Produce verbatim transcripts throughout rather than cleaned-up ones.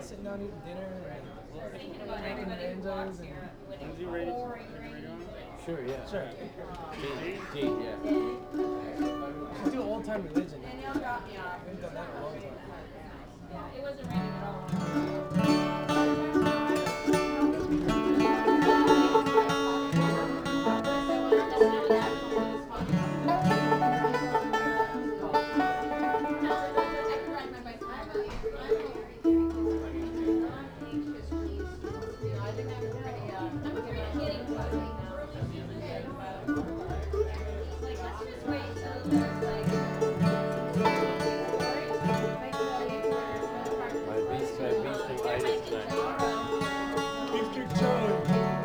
sitting down eating dinner and drinking mangoes and. Is he ready? Sure, yeah. Sure. G, G, yeah. Let's do old time religion. We haven't done that in a long time. Yeah, it wasn't raining at all. My beast, my beast and Titus tonight. Big Dick Charlie.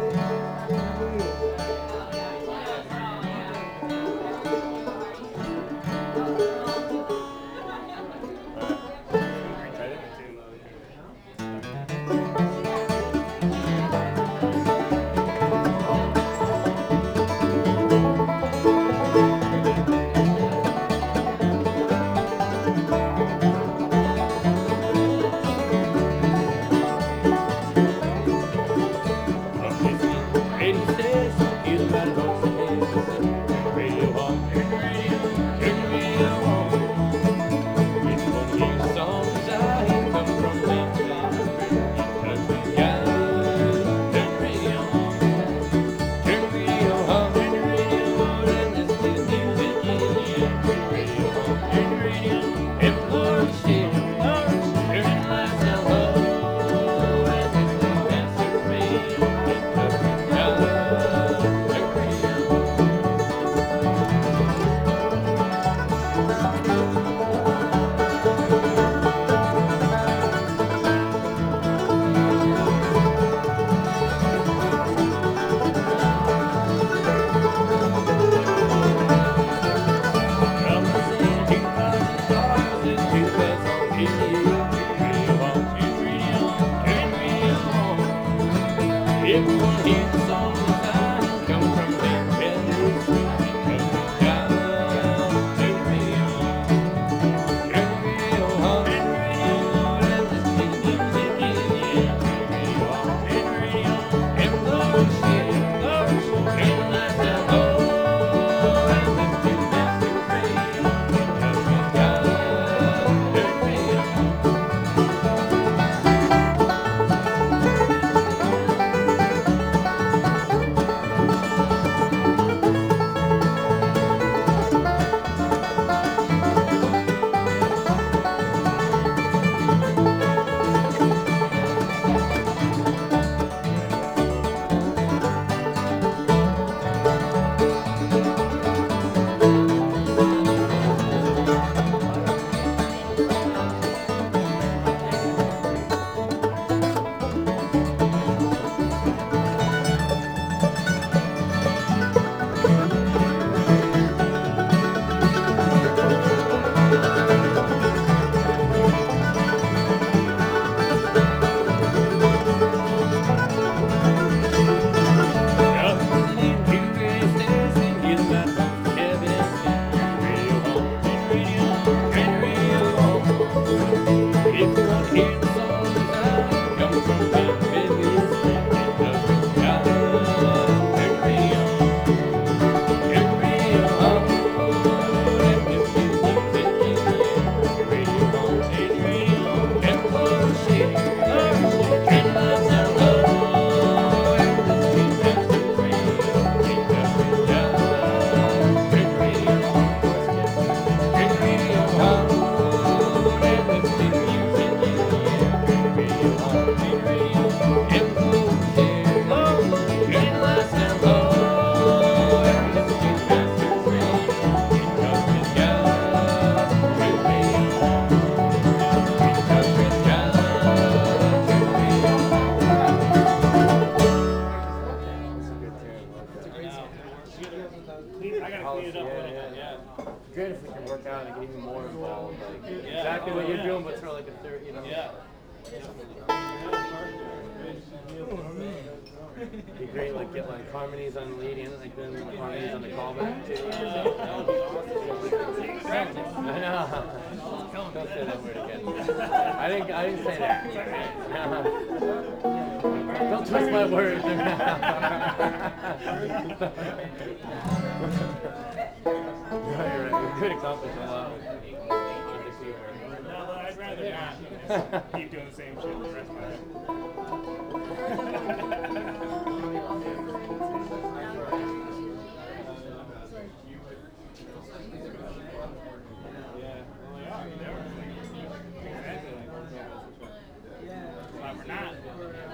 Everyone hears the song that come from the belly street. Great if we can work out and get even more involved. Like Yeah. exactly Oh, what you're yeah. doing, but throw like a third, you know. Yeah. It'd be great, like get like harmonies on the lead in, like then like, harmonies on the callback too. Uh, that would be awesome. I know. telling Don't me. say that word again. I didn't. I didn't say that. Don't twist my words. No, You're right. We could accomplish a lot with with the C word. but I'd rather not keep doing the same shit the rest of my life.